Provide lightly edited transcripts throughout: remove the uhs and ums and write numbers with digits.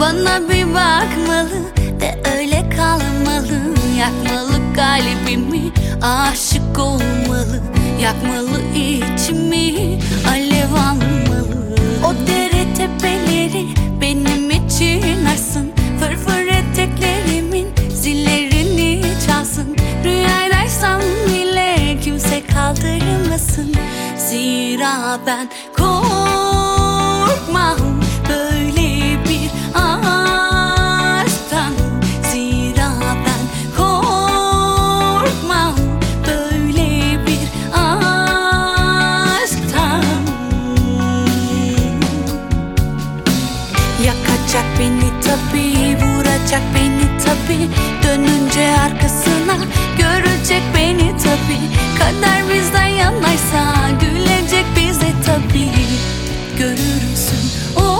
Bana bir bakmalı ve öyle kalmalı. Yakmalı kalbimi, aşık olmalı. Yakmalı içimi, alev almalı. O dere tepeleri benim için arsın. Fırfır eteklerimin zillerini çalsın. Rüyadaysam bile kimse kaldırmasın. Zira ben korkmam böyle bir aşktan. Zira ben korkmam böyle bir aşktan. Yakacak beni tabii, vuracak beni tabii. Dönünce arkasına görecek beni tabii. Kader bizden yanaysa gülecek bize tabii. Görürsün,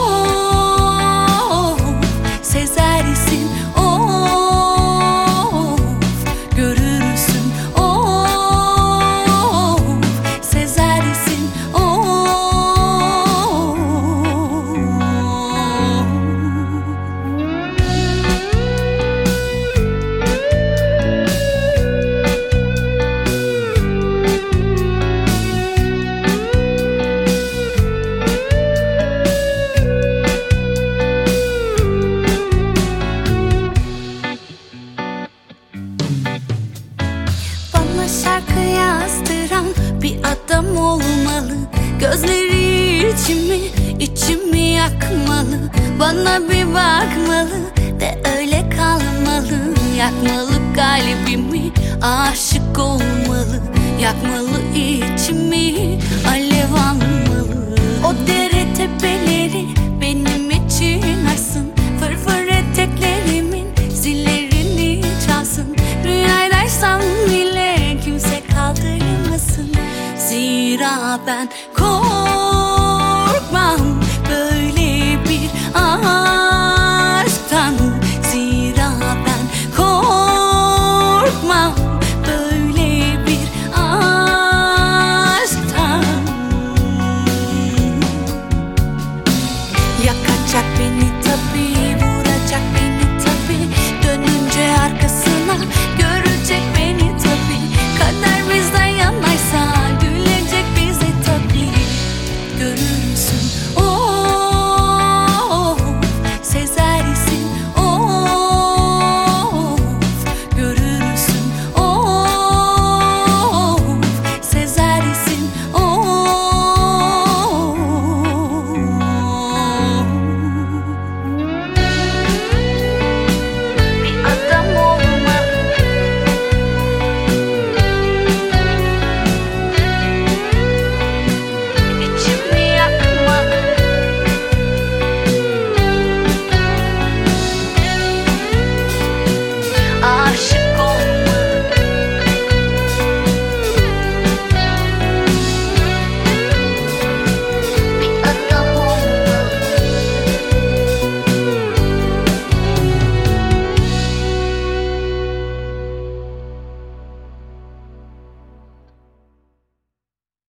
oh, sezersin, oh, görürsün, oh, sezersin, oh. Bana şarkı yazdıran bir adam olmalı. Gözleri içimi yakmalı. Bana bir bakmalı ve öyle kalmalı. Yakmalı kalbimi, aşık olmalı. Yakmalı içimi, alev almalı. O dere tepeleri benim için arsın. Fırfır eteklerimin zillerini çalsın. Rüyadaysam bile kimse kaldırmasın. Zira ben